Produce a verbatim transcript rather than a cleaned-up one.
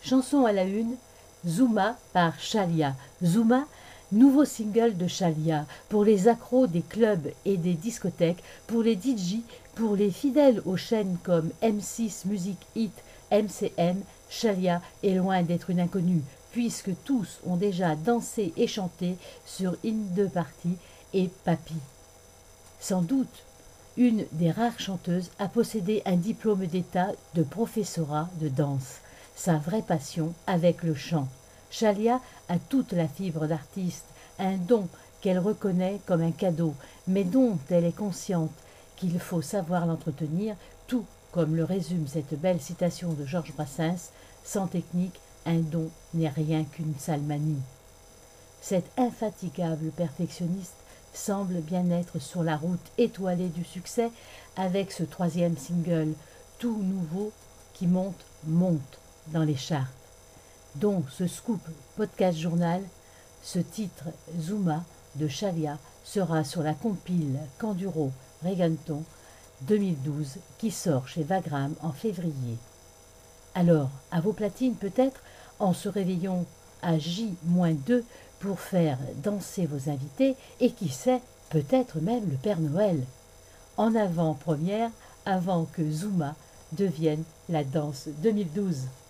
Chanson à la une, Zuma par Chalia. Zuma, nouveau single de Chalia, pour les accros des clubs et des discothèques, pour les D J, pour les fidèles aux chaînes comme M six Music Hit, M C M, Chalia est loin d'être une inconnue, puisque tous ont déjà dansé et chanté sur In deux Party et Papi. Sans doute, une des rares chanteuses à posséder un diplôme d'État de professorat de danse, sa vraie passion avec le chant. Chalia a toute la fibre d'artiste, un don qu'elle reconnaît comme un cadeau, mais dont elle est consciente qu'il faut savoir l'entretenir, tout comme le résume cette belle citation de Georges Brassens, « Sans technique, un don n'est rien qu'une sale manie ». Cette infatigable perfectionniste semble bien être sur la route étoilée du succès avec ce troisième single, tout nouveau, qui monte, monte dans les charts. Dont ce scoop podcast journal, ce titre Zuma de Chalia sera sur la compile Kanduro Reggaeton deux mille douze qui sort chez Vagram en février. Alors, à vos platines peut-être, en se réveillant à J deux pour faire danser vos invités et qui sait, peut-être même le Père Noël. En avant-première, avant que Zuma devienne la danse deux mille douze.